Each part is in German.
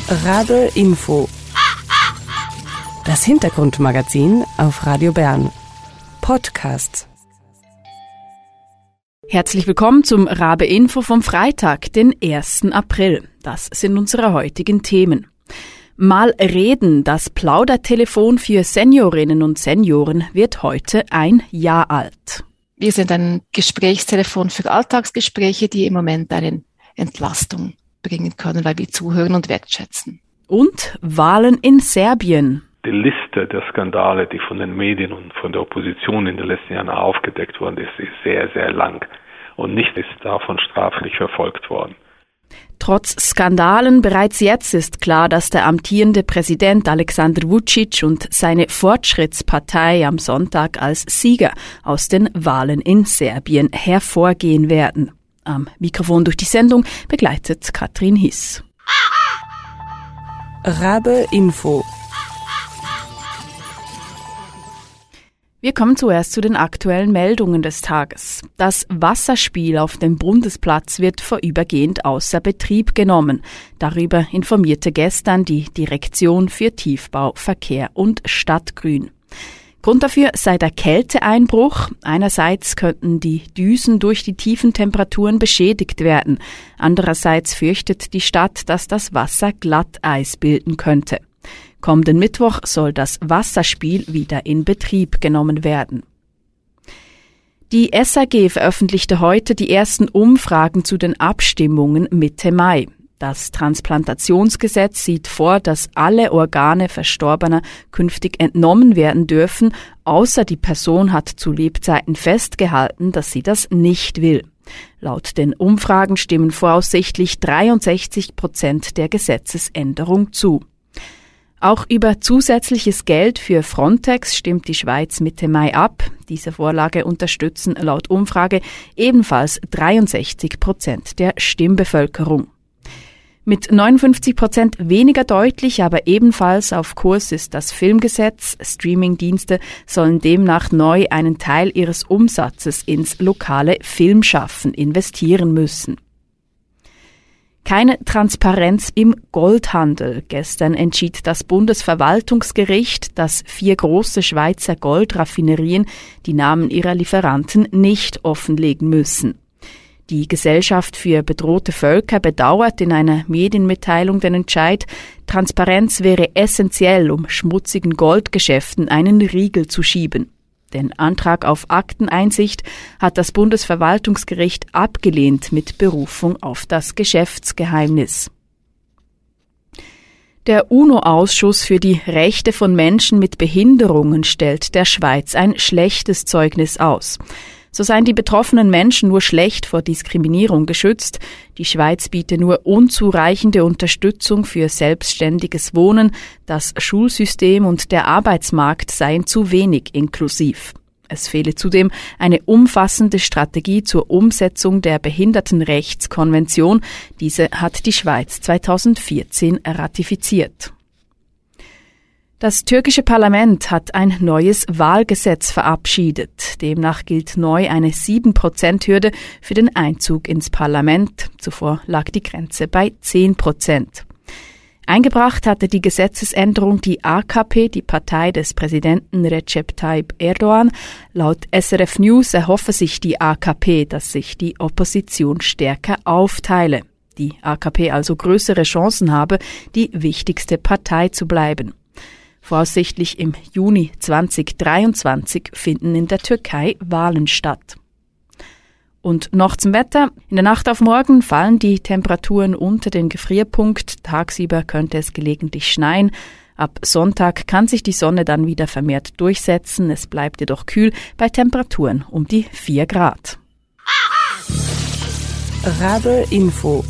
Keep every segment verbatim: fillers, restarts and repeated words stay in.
Rabe Info. Das Hintergrundmagazin auf Radio Bern. Podcast. Herzlich willkommen zum Rabe Info vom Freitag, den ersten April. Das sind unsere heutigen Themen. Mal reden, das Plaudertelefon für Seniorinnen und Senioren wird heute ein Jahr alt. Wir sind ein Gesprächstelefon für Alltagsgespräche, die im Moment eine Entlastung bringen können, weil wir zuhören und wertschätzen. Und Wahlen in Serbien. Die Liste der Skandale, die von den Medien und von der Opposition in den letzten Jahren aufgedeckt worden ist, ist sehr, sehr lang. Und nichts ist davon straflich verfolgt worden. Trotz Skandalen bereits jetzt ist klar, dass der amtierende Präsident Aleksandar Vučić und seine Fortschrittspartei am Sonntag als Sieger aus den Wahlen in Serbien hervorgehen werden. Am Mikrofon durch die Sendung begleitet Katrin Hiss. Rabe Info. Wir kommen zuerst zu den aktuellen Meldungen des Tages. Das Wasserspiel auf dem Bundesplatz wird vorübergehend außer Betrieb genommen. Darüber informierte gestern die Direktion für Tiefbau, Verkehr und Stadtgrün. Grund dafür sei der Kälteeinbruch. Einerseits könnten die Düsen durch die tiefen Temperaturen beschädigt werden. Andererseits fürchtet die Stadt, dass das Wasser Glatteis bilden könnte. Kommenden Mittwoch soll das Wasserspiel wieder in Betrieb genommen werden. Die S A G veröffentlichte heute die ersten Umfragen zu den Abstimmungen Mitte Mai. Das Transplantationsgesetz sieht vor, dass alle Organe Verstorbener künftig entnommen werden dürfen, außer die Person hat zu Lebzeiten festgehalten, dass sie das nicht will. Laut den Umfragen stimmen voraussichtlich dreiundsechzig Prozent der Gesetzesänderung zu. Auch über zusätzliches Geld für Frontex stimmt die Schweiz Mitte Mai ab. Diese Vorlage unterstützen laut Umfrage ebenfalls dreiundsechzig Prozent der Stimmbevölkerung. Mit neunundfünfzig Prozent weniger deutlich, aber ebenfalls auf Kurs ist das Filmgesetz. Streamingdienste sollen demnach neu einen Teil ihres Umsatzes ins lokale Filmschaffen investieren müssen. Keine Transparenz im Goldhandel. Gestern entschied das Bundesverwaltungsgericht, dass vier große Schweizer Goldraffinerien die Namen ihrer Lieferanten nicht offenlegen müssen. Die Gesellschaft für bedrohte Völker bedauert in einer Medienmitteilung den Entscheid, Transparenz wäre essentiell, um schmutzigen Goldgeschäften einen Riegel zu schieben. Den Antrag auf Akteneinsicht hat das Bundesverwaltungsgericht abgelehnt mit Berufung auf das Geschäftsgeheimnis. Der UNO-Ausschuss für die Rechte von Menschen mit Behinderungen stellt der Schweiz ein schlechtes Zeugnis aus. So seien die betroffenen Menschen nur schlecht vor Diskriminierung geschützt. Die Schweiz biete nur unzureichende Unterstützung für selbstständiges Wohnen. Das Schulsystem und der Arbeitsmarkt seien zu wenig inklusiv. Es fehle zudem eine umfassende Strategie zur Umsetzung der Behindertenrechtskonvention. Diese hat die Schweiz zweitausendvierzehn ratifiziert. Das türkische Parlament hat ein neues Wahlgesetz verabschiedet. Demnach gilt neu eine sieben Prozent Hürde für den Einzug ins Parlament. Zuvor lag die Grenze bei zehn Prozent. Eingebracht hatte die Gesetzesänderung die A K P, die Partei des Präsidenten Recep Tayyip Erdogan. Laut S R F News erhoffe sich die A K P, dass sich die Opposition stärker aufteile. Die A K P also größere Chancen habe, die wichtigste Partei zu bleiben. Voraussichtlich im Juni zweitausenddreiundzwanzig finden in der Türkei Wahlen statt. Und noch zum Wetter. In der Nacht auf morgen fallen die Temperaturen unter den Gefrierpunkt. Tagsüber könnte es gelegentlich schneien. Ab Sonntag kann sich die Sonne dann wieder vermehrt durchsetzen. Es bleibt jedoch kühl bei Temperaturen um die vier Grad. Rabe Info.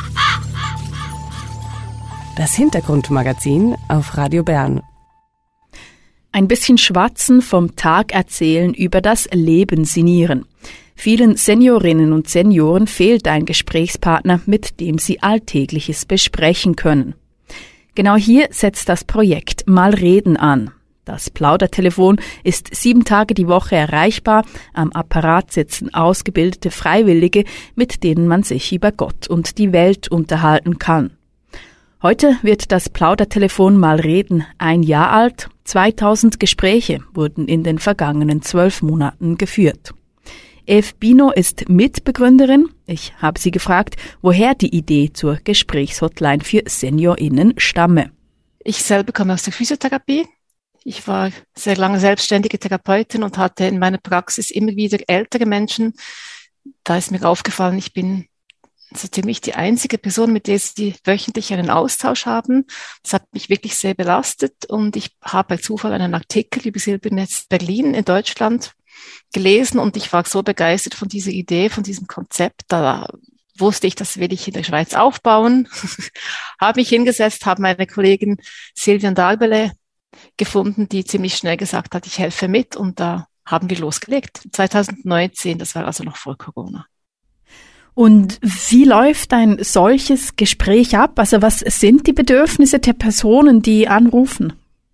Das Hintergrundmagazin auf Radio Bern. Ein bisschen schwatzen, vom Tag erzählen, über das Leben sinnieren. Vielen Seniorinnen und Senioren fehlt ein Gesprächspartner, mit dem sie Alltägliches besprechen können. Genau hier setzt das Projekt Mal reden an. Das Plaudertelefon ist sieben Tage die Woche erreichbar. Am Apparat sitzen ausgebildete Freiwillige, mit denen man sich über Gott und die Welt unterhalten kann. Heute wird das Plaudertelefon mal reden ein Jahr alt. zweitausend Gespräche wurden in den vergangenen zwölf Monaten geführt. Eve Bino ist Mitbegründerin. Ich habe sie gefragt, woher die Idee zur Gesprächshotline für SeniorInnen stamme. Ich selber komme aus der Physiotherapie. Ich war sehr lange selbstständige Therapeutin und hatte in meiner Praxis immer wieder ältere Menschen. Da ist mir aufgefallen, ich bin so ziemlich die einzige Person, mit der sie wöchentlich einen Austausch haben. Das hat mich wirklich sehr belastet und ich habe bei Zufall einen Artikel über Silbernetz Berlin in Deutschland gelesen und ich war so begeistert von dieser Idee, von diesem Konzept. Da wusste ich, das will ich in der Schweiz aufbauen. Habe mich hingesetzt, habe meine Kollegin Silvian Darbele gefunden, die ziemlich schnell gesagt hat, ich helfe mit und da haben wir losgelegt. zwanzig neunzehn, das war also noch vor Corona. Und wie läuft ein solches Gespräch ab? Also was sind die Bedürfnisse der Personen, die anrufen?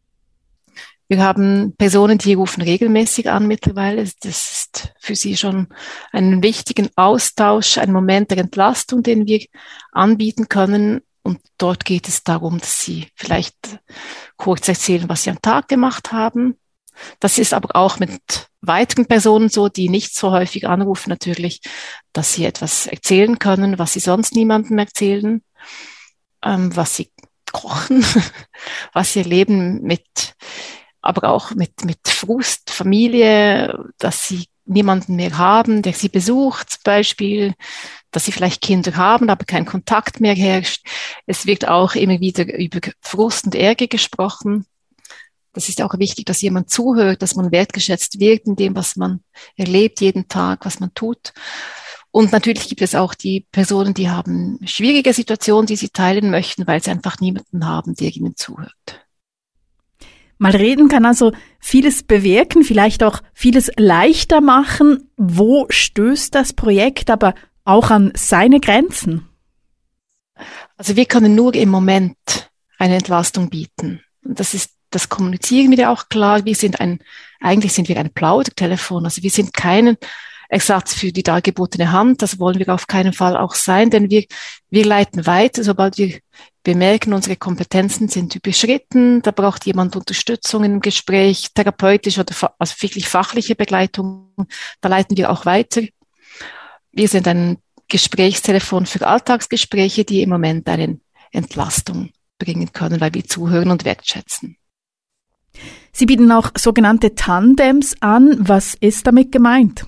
Wir haben Personen, die rufen regelmäßig an mittlerweile. Das ist für sie schon einen wichtigen Austausch, ein Moment der Entlastung, den wir anbieten können. Und dort geht es darum, dass sie vielleicht kurz erzählen, was sie am Tag gemacht haben. Das ist aber auch mit weiteren Personen so, die nicht so häufig anrufen natürlich, dass sie etwas erzählen können, was sie sonst niemandem erzählen, ähm, was sie kochen, was sie erleben mit, aber auch mit, mit Frust, Familie, dass sie niemanden mehr haben, der sie besucht, zum Beispiel, dass sie vielleicht Kinder haben, aber kein Kontakt mehr herrscht. Es wird auch immer wieder über Frust und Ärger gesprochen. Das ist auch wichtig, dass jemand zuhört, dass man wertgeschätzt wird in dem, was man erlebt jeden Tag, was man tut. Und natürlich gibt es auch die Personen, die haben schwierige Situationen, die sie teilen möchten, weil sie einfach niemanden haben, der ihnen zuhört. Mal reden kann also vieles bewirken, vielleicht auch vieles leichter machen. Wo stößt das Projekt aber auch an seine Grenzen? Also wir können nur im Moment eine Entlastung bieten. Und das ist Das kommunizieren wir auch klar. Wir sind ein, eigentlich sind wir ein Plaudertelefon. Also wir sind kein Ersatz für die dargebotene Hand. Das wollen wir auf keinen Fall auch sein, denn wir, wir leiten weiter, sobald wir bemerken, unsere Kompetenzen sind überschritten. Da braucht jemand Unterstützung im Gespräch, therapeutisch oder also wirklich fachliche Begleitung. Da leiten wir auch weiter. Wir sind ein Gesprächstelefon für Alltagsgespräche, die im Moment eine Entlastung bringen können, weil wir zuhören und wertschätzen. Sie bieten auch sogenannte Tandems an. Was ist damit gemeint?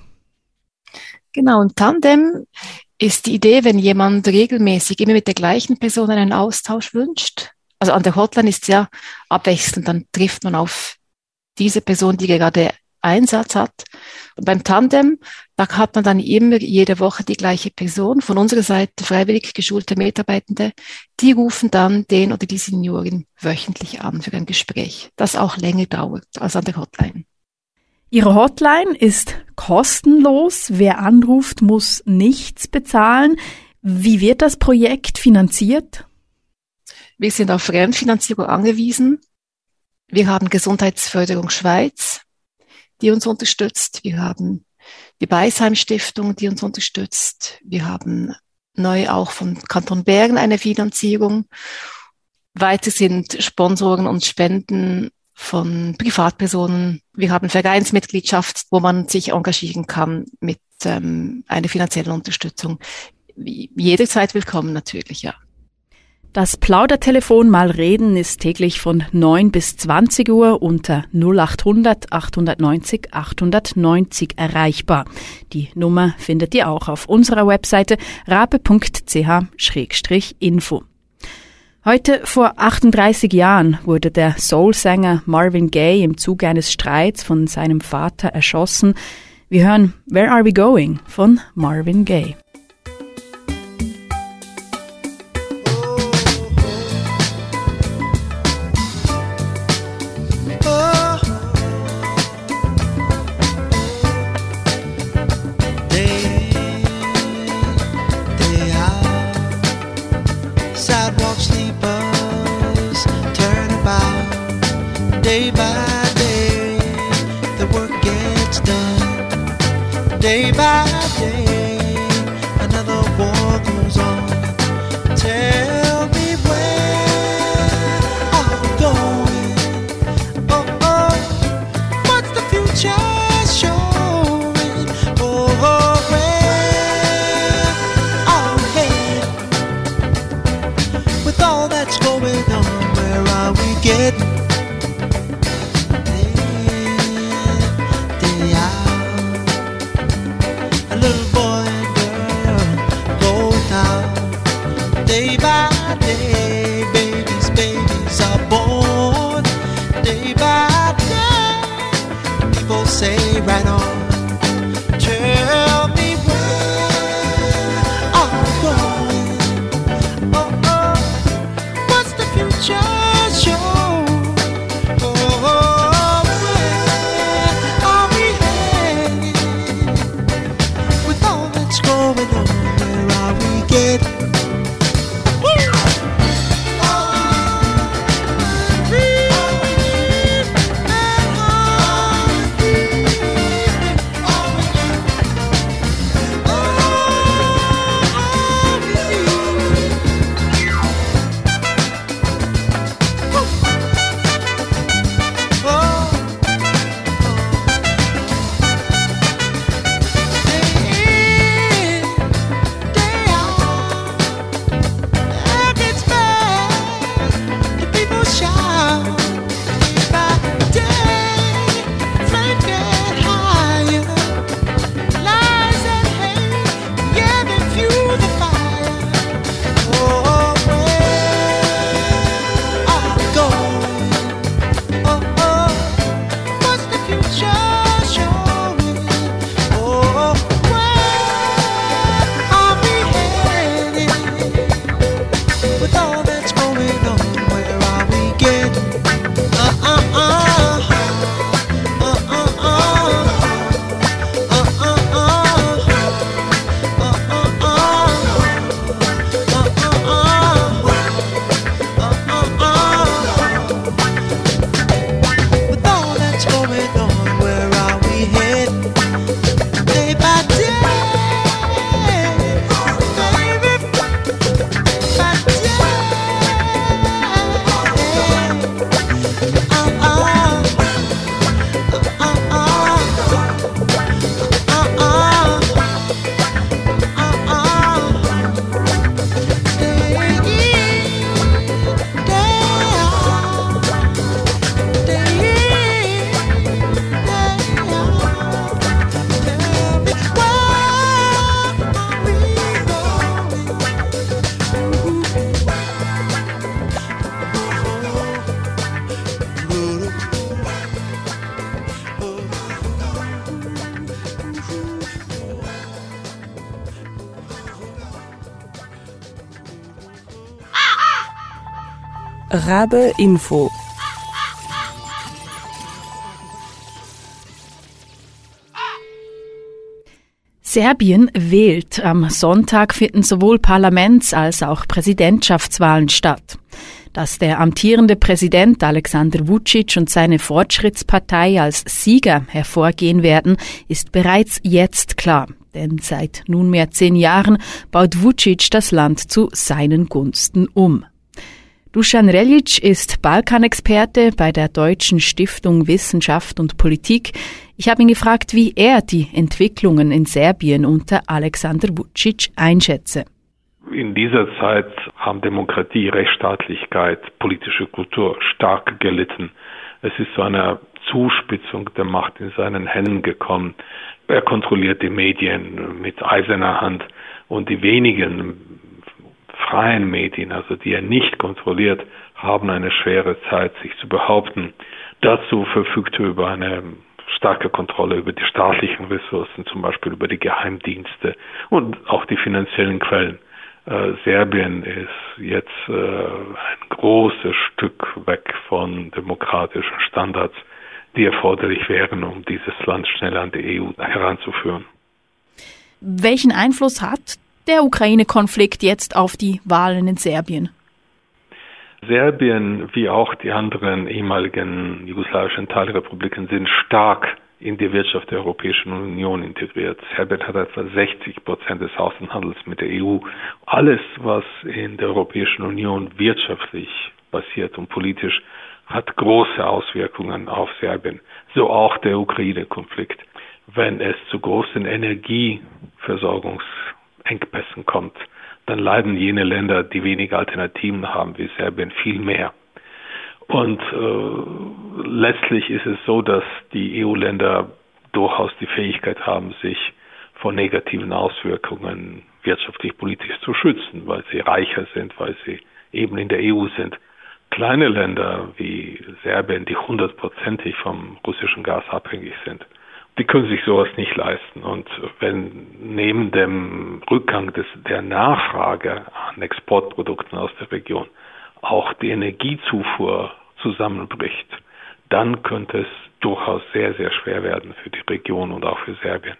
Genau, ein Tandem ist die Idee, wenn jemand regelmäßig immer mit der gleichen Person einen Austausch wünscht. Also an der Hotline ist es ja abwechselnd, dann trifft man auf diese Person, die gerade Einsatz hat. Und beim Tandem, da hat man dann immer jede Woche die gleiche Person, von unserer Seite freiwillig geschulte Mitarbeitende, die rufen dann den oder die Seniorin wöchentlich an für ein Gespräch, das auch länger dauert als an der Hotline. Ihre Hotline ist kostenlos. Wer anruft, muss nichts bezahlen. Wie wird das Projekt finanziert? Wir sind auf Fremdfinanzierung angewiesen. Wir haben Gesundheitsförderung Schweiz, die uns unterstützt. Wir haben die Beisheim-Stiftung, die uns unterstützt. Wir haben neu auch vom Kanton Bern eine Finanzierung. Weiter sind Sponsoren und Spenden von Privatpersonen. Wir haben Vereinsmitgliedschaft, wo man sich engagieren kann mit ähm, einer finanziellen Unterstützung. Jederzeit willkommen natürlich, ja. Das Plaudertelefon mal reden ist täglich von neun bis zwanzig Uhr unter null achthundert achthundertneunzig achthundertneunzig erreichbar. Die Nummer findet ihr auch auf unserer Webseite rabe punkt c h Schrägstrich info. Heute vor achtunddreißig Jahren wurde der Soul-Sänger Marvin Gaye im Zuge eines Streits von seinem Vater erschossen. Wir hören Where Are We Going von Marvin Gaye. Day by day, the work gets done. Day by day, another war goes on. Tell me where by day, babies, babies are born. Day by day, people say right on. Tell me where are we going? Oh, oh, what's the future show? Oh, where are we headed? With all that's going on, where are we getting? Rabe Info. Serbien wählt. Am Sonntag finden sowohl Parlaments- als auch Präsidentschaftswahlen statt. Dass der amtierende Präsident Alexander Vučić und seine Fortschrittspartei als Sieger hervorgehen werden, ist bereits jetzt klar. Denn seit nunmehr zehn Jahren baut Vučić das Land zu seinen Gunsten um. Dusan Reljic ist Balkanexperte bei der Deutschen Stiftung Wissenschaft und Politik. Ich habe ihn gefragt, wie er die Entwicklungen in Serbien unter Alexander Vučić einschätze. In dieser Zeit haben Demokratie, Rechtsstaatlichkeit, politische Kultur stark gelitten. Es ist zu einer Zuspitzung der Macht in seinen Händen gekommen. Er kontrolliert die Medien mit eiserner Hand und die wenigen freien Medien, also die er nicht kontrolliert, haben eine schwere Zeit, sich zu behaupten. Dazu verfügt er über eine starke Kontrolle über die staatlichen Ressourcen, zum Beispiel über die Geheimdienste und auch die finanziellen Quellen. Äh, Serbien ist jetzt äh, ein großes Stück weg von demokratischen Standards, die erforderlich wären, um dieses Land schnell an die E U heranzuführen. Welchen Einfluss hat der Ukraine-Konflikt jetzt auf die Wahlen in Serbien? Serbien, wie auch die anderen ehemaligen jugoslawischen Teilrepubliken, sind stark in die Wirtschaft der Europäischen Union integriert. Serbien hat etwa sechzig Prozent des Außenhandels mit der E U. Alles, was in der Europäischen Union wirtschaftlich passiert und politisch, hat große Auswirkungen auf Serbien. So auch der Ukraine-Konflikt. Wenn es zu großen Energieversorgungsengpässen kommt, dann leiden jene Länder, die wenige Alternativen haben, wie Serbien, viel mehr. Und äh, letztlich ist es so, dass die E U-Länder durchaus die Fähigkeit haben, sich von negativen Auswirkungen wirtschaftlich, politisch zu schützen, weil sie reicher sind, weil sie eben in der E U sind. Kleine Länder wie Serbien, die hundertprozentig vom russischen Gas abhängig sind, die können sich sowas nicht leisten. Und wenn neben dem Rückgang des, der Nachfrage an Exportprodukten aus der Region auch die Energiezufuhr zusammenbricht, dann könnte es durchaus sehr, sehr schwer werden für die Region und auch für Serbien.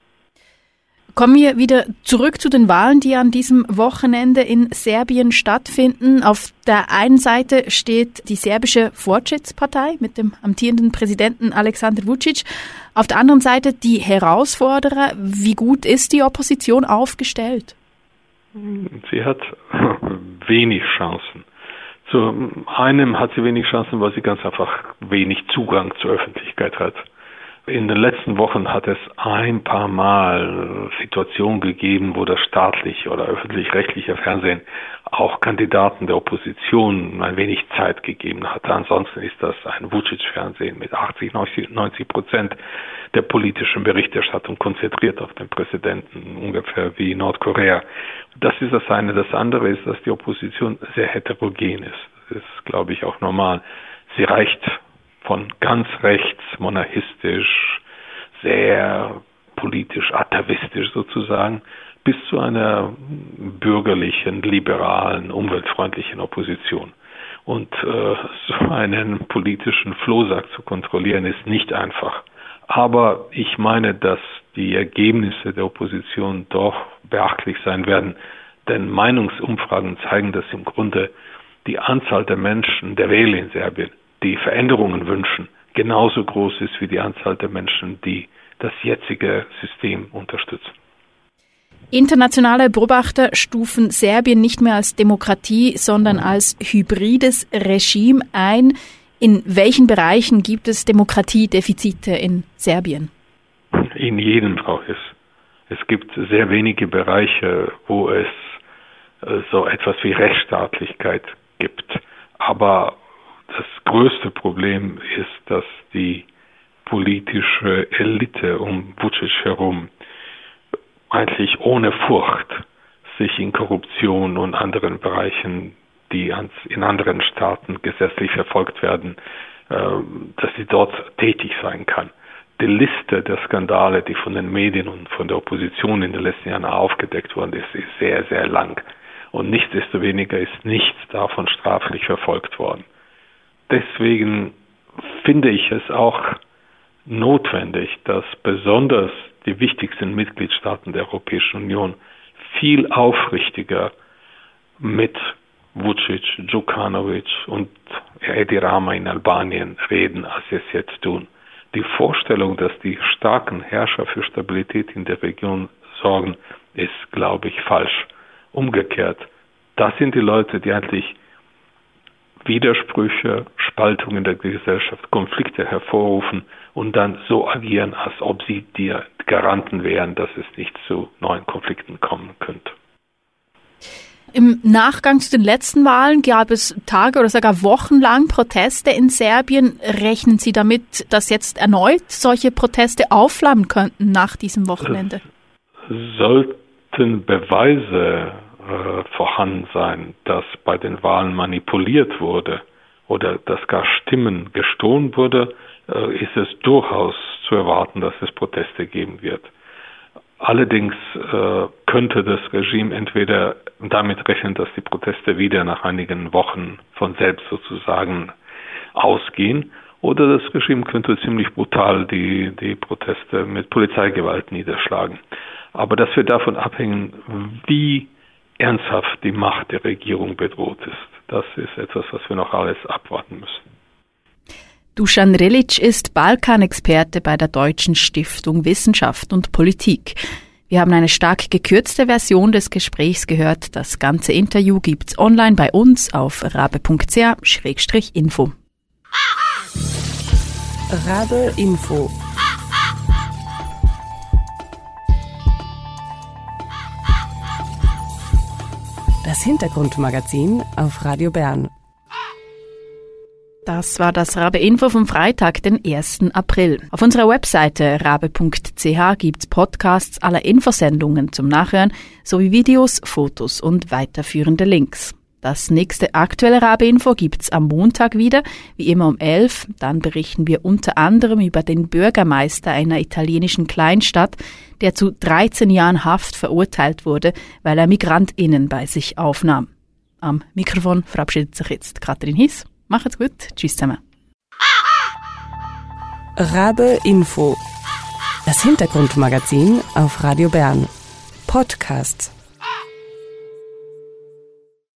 Kommen wir wieder zurück zu den Wahlen, die an diesem Wochenende in Serbien stattfinden. Auf der einen Seite steht die serbische Fortschrittspartei mit dem amtierenden Präsidenten Aleksandar Vučić. Auf der anderen Seite die Herausforderer. Wie gut ist die Opposition aufgestellt? Sie hat wenig Chancen. Zu einem hat sie wenig Chancen, weil sie ganz einfach wenig Zugang zur Öffentlichkeit hat. In den letzten Wochen hat es ein paar Mal Situationen gegeben, wo das staatliche oder öffentlich-rechtliche Fernsehen auch Kandidaten der Opposition ein wenig Zeit gegeben hat. Ansonsten ist das ein Vučić-Fernsehen mit achtzig, neunzig Prozent der politischen Berichterstattung konzentriert auf den Präsidenten, ungefähr wie Nordkorea. Das ist das eine. Das andere ist, dass die Opposition sehr heterogen ist. Das ist, glaube ich, auch normal. Sie reicht von ganz rechts, monarchistisch, sehr politisch, atavistisch sozusagen, bis zu einer bürgerlichen, liberalen, umweltfreundlichen Opposition. Und äh, so einen politischen Flohsack zu kontrollieren, ist nicht einfach. Aber ich meine, dass die Ergebnisse der Opposition doch beachtlich sein werden, denn Meinungsumfragen zeigen, dass im Grunde die Anzahl der Menschen, der Wähler in Serbien, die Veränderungen wünschen, genauso groß ist wie die Anzahl der Menschen, die das jetzige System unterstützen. Internationale Beobachter stufen Serbien nicht mehr als Demokratie, sondern als hybrides Regime ein. In welchen Bereichen gibt es Demokratiedefizite in Serbien? In jedem braucht es. Es gibt sehr wenige Bereiche, wo es äh, so etwas wie Rechtsstaatlichkeit gibt. Aber das größte Problem ist, dass die politische Elite um Vučić herum eigentlich ohne Furcht sich in Korruption und anderen Bereichen, die in anderen Staaten gesetzlich verfolgt werden, dass sie dort tätig sein kann. Die Liste der Skandale, die von den Medien und von der Opposition in den letzten Jahren aufgedeckt worden ist, ist sehr, sehr lang. Und nichtsdestoweniger ist nichts davon straflich verfolgt worden. Deswegen finde ich es auch notwendig, dass besonders die wichtigsten Mitgliedstaaten der Europäischen Union viel aufrichtiger mit Vučić, Đukanović und Edi Rama in Albanien reden, als sie es jetzt tun. Die Vorstellung, dass die starken Herrscher für Stabilität in der Region sorgen, ist, glaube ich, falsch. Umgekehrt, das sind die Leute, die eigentlich Widersprüche, Spaltungen in der Gesellschaft, Konflikte hervorrufen und dann so agieren, als ob sie die Garanten wären, dass es nicht zu neuen Konflikten kommen könnte. Im Nachgang zu den letzten Wahlen gab es Tage oder sogar wochenlang Proteste in Serbien. Rechnen Sie damit, dass jetzt erneut solche Proteste aufflammen könnten nach diesem Wochenende? Es sollten Beweise äh, vorhanden sein, dass bei den Wahlen manipuliert wurde oder dass gar Stimmen gestohlen wurde, äh, ist es durchaus zu erwarten, dass es Proteste geben wird. Allerdings äh, könnte das Regime entweder damit rechnen, dass die Proteste wieder nach einigen Wochen von selbst sozusagen ausgehen, oder das Regime könnte ziemlich brutal die, die Proteste mit Polizeigewalt niederschlagen. Aber das wird davon abhängen, wie ernsthaft die Macht der Regierung bedroht ist. Das ist etwas, was wir noch alles abwarten müssen. Dušan Relić ist Balkanexperte bei der Deutschen Stiftung Wissenschaft und Politik. Wir haben eine stark gekürzte Version des Gesprächs gehört. Das ganze Interview gibt's online bei uns auf rabe punkt c h slash info. Rabe Info. Das Hintergrundmagazin auf Radio Bern. Das war das Rabe-Info vom Freitag, den ersten April. Auf unserer Webseite rabe punkt c h gibt's Podcasts aller Infosendungen zum Nachhören sowie Videos, Fotos und weiterführende Links. Das nächste aktuelle Rabe-Info gibt's am Montag wieder, wie immer um elf. Dann berichten wir unter anderem über den Bürgermeister einer italienischen Kleinstadt, der zu dreizehn Jahren Haft verurteilt wurde, weil er MigrantInnen bei sich aufnahm. Am Mikrofon verabschiedet sich jetzt Katrin Hiss. Macht's gut. Tschüss zusammen. Rabe Info. Das Hintergrundmagazin auf Radio Bern. Podcasts.